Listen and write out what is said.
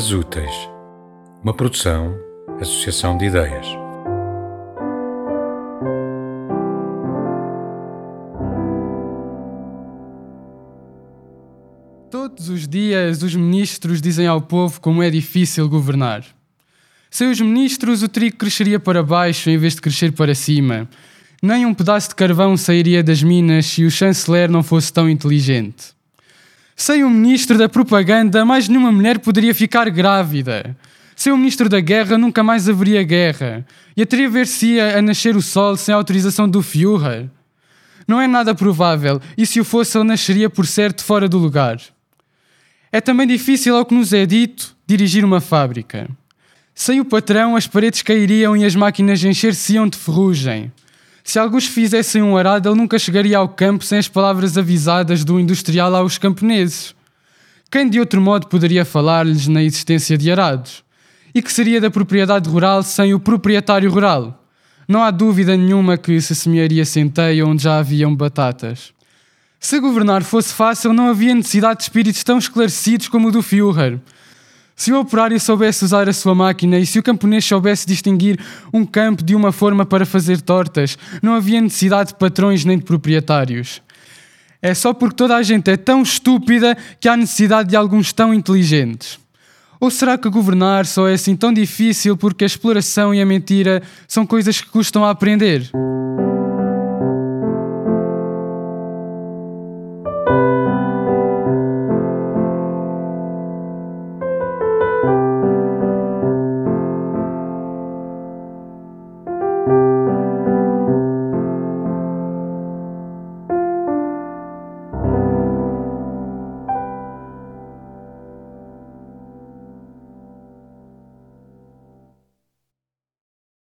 Ideias Úteis, uma produção, associação de ideias. Todos os dias os ministros dizem ao povo como é difícil governar. Sem os ministros o trigo cresceria para baixo em vez de crescer para cima. Nem um pedaço de carvão sairia das minas se o chanceler não fosse tão inteligente. Sem o ministro da propaganda, mais nenhuma mulher poderia ficar grávida. Sem o ministro da guerra, nunca mais haveria guerra. E atrever-se-ia a nascer o sol sem a autorização do Führer. Não é nada provável, e se o fosse, ele nasceria por certo fora do lugar. É também difícil, ao que nos é dito, dirigir uma fábrica. Sem o patrão, as paredes cairiam e as máquinas encher-se-iam de ferrugem. Se alguns fizessem um arado, ele nunca chegaria ao campo sem as palavras avisadas do industrial aos camponeses. Quem de outro modo poderia falar-lhes na existência de arados? E que seria da propriedade rural sem o proprietário rural? Não há dúvida nenhuma que se semearia centeio onde já haviam batatas. Se governar fosse fácil, não havia necessidade de espíritos tão esclarecidos como o do Führer. Se o operário soubesse usar a sua máquina e se o camponês soubesse distinguir um campo de uma forma para fazer tortas, não havia necessidade de patrões nem de proprietários. É só porque toda a gente é tão estúpida que há necessidade de alguns tão inteligentes. Ou será que governar só é assim tão difícil porque a exploração e a mentira são coisas que custam a aprender?